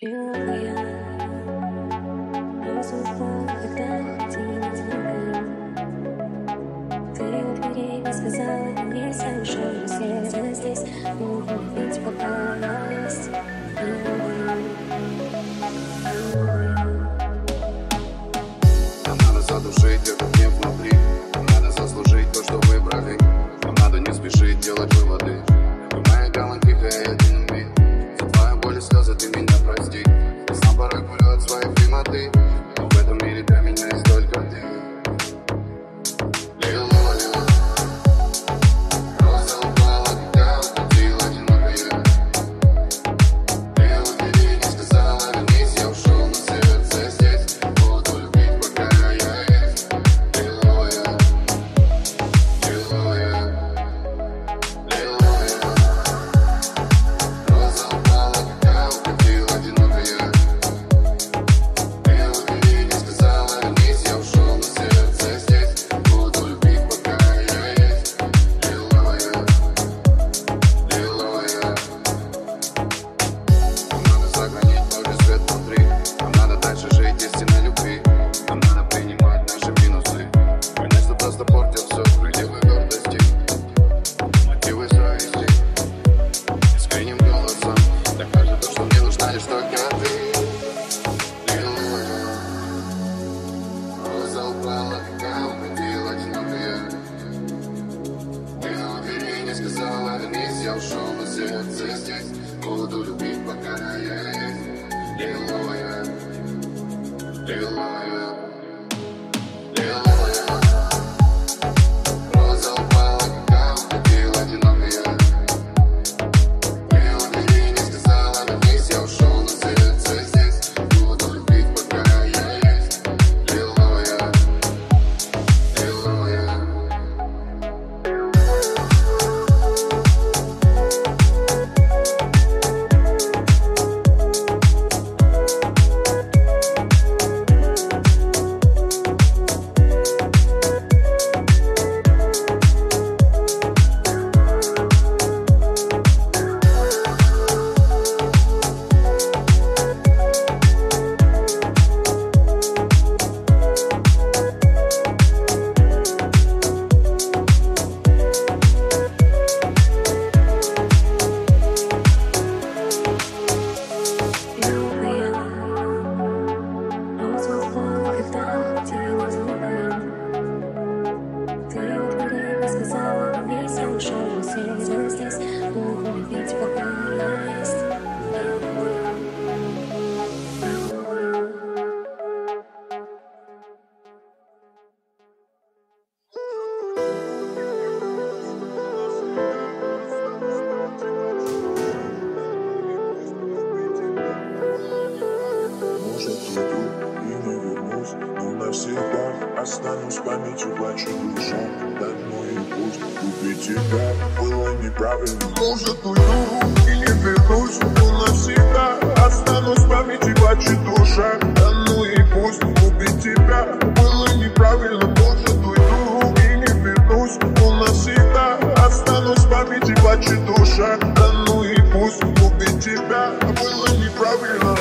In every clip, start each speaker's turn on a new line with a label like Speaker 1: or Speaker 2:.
Speaker 1: Белая роза упала, когда тень тебя. Ты у дверей не сказала, мне совершенно сердце здесь. Ведь пока есть
Speaker 2: Нам надо задушить этот гнев внутри. Нам надо заслужить то, что выбрали. Нам надо не спешить делать выводы. Ты моя галантика, один вид. За твою боль и слезы ты меня прости. Я сам порой курю от своей прямоты, но в этом мире для меня есть только ты. Лиловая роза упала, когда уходил одинокая. Ты убери, не сказала, вернись, я ушел, но сердце здесь. Буду любить, пока я есть. Лиловая, лиловая, лиловая роза упала, когда уходил одинокая. Ты убери, не сказала, вернись, я ушел, но сердце здесь. Буду любить, пока я есть. Лиловая, лиловая. Нам надо сохранить Божий свет внутри. Нам надо дальше жить истинной любви. Нам надо принимать наши минусы. Конечно, просто портят все крыльев и гордости. Мотивы совести искренним голосом докажет то, что мне нужна лишь только ты. Лиловая роза упала, когда уходил одинокая. Ты убери, не сказала, вернись, я ушел, но сердце здесь. Буду любить, пока я есть. Лиловая, лиловая, лиловая роза упала, когда уходил одинокая. Ты убери, не сказала, вернись, я ушел, но сердце здесь. Буду любить, пока я есть. Лиловая, лиловая.
Speaker 3: Может, уйду и не вернусь, но навсегда останусь в памяти, плачет душа. Так ну и пусть убить тебя было неправильно. Может, уйду и не вернусь, но навсегда останусь в памяти, плачет душа. Да ну и пусть убить тебя было неправильно. Может, уйду и не вернусь, но навсегда останусь в памяти, плачет душа. Да ну и пусть убить тебя было неправильно.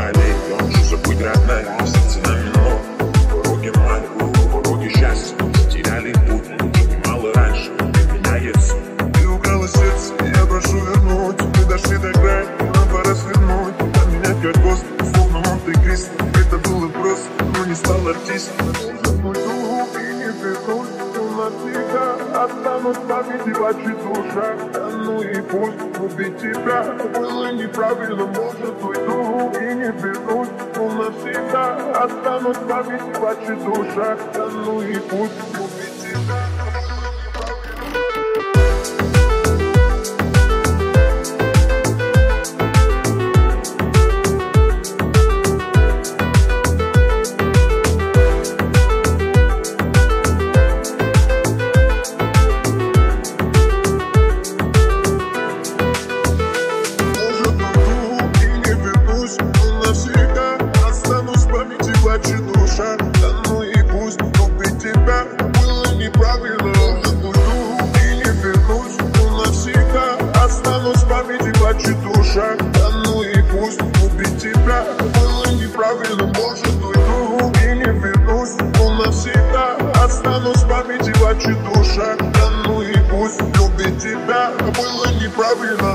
Speaker 3: Забудь, родная, сердце на минут. Пороги мали, пороги счастья. Потеряли путь, уже немало раньше. Меняется. Ты украла сердце, я прошу вернуть. Мы дошли до края, нам пора свернуть. Поменять как гость, словно Монте-Кристо. Это было просто, но не стал артистом. Может, уйду и не вернусь, но навсегда останусь в памяти, плачет душа. Да ну и пусть убить тебя было неправильно. Может, уйду и не вернусь, но навсегда останусь в памяти, плачет душа. Да ну и пусть убить тебя. Плачет душа, да ну и пусть убить тебя было неправильно. тебя. Было неправильно, может уйду и не вернусь. Но навсегда останусь в памяти в отчетушах. Да ну и пусть любить тебя было неправильно.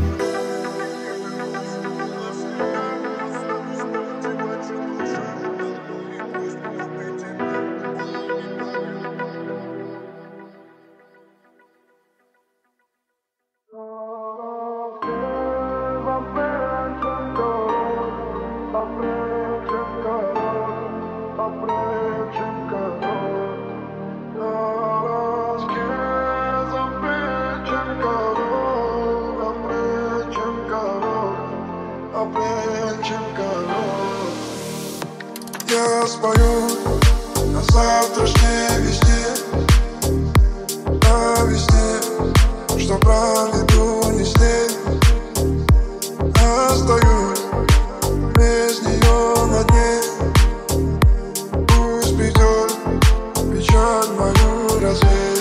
Speaker 4: Я спою о завтрашней весне, о весне, что проведу не с ней. Остаюсь без нее на дне. Пусть придет печаль мою развеет.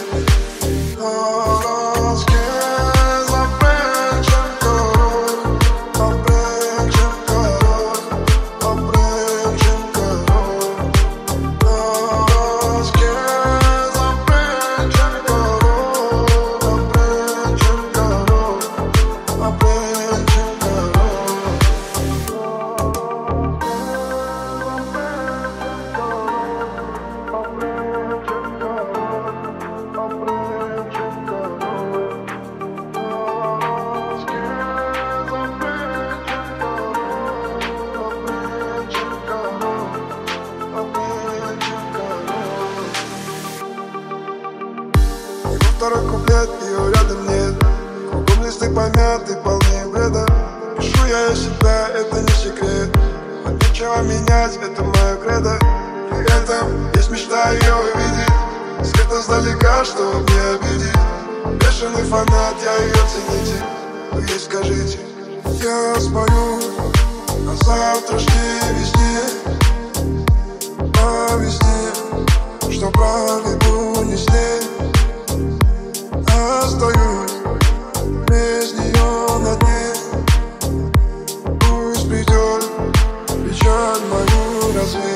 Speaker 4: Второй куплет, ее рядом нет. Кругом листы помяты, полные бреда. Пишу я себя, это не секрет. Хоть нечего менять, это моя кредо. При этом есть мечта ее увидеть. Свет издалека, чтобы не обидеть. Бешеный фанат, я ее цените. Вы ей скажите. Я спою о завтрашней весне, о весне, что проведу не с ней. Остаюсь без нее на дне. Пусть придет печаль мою развеет.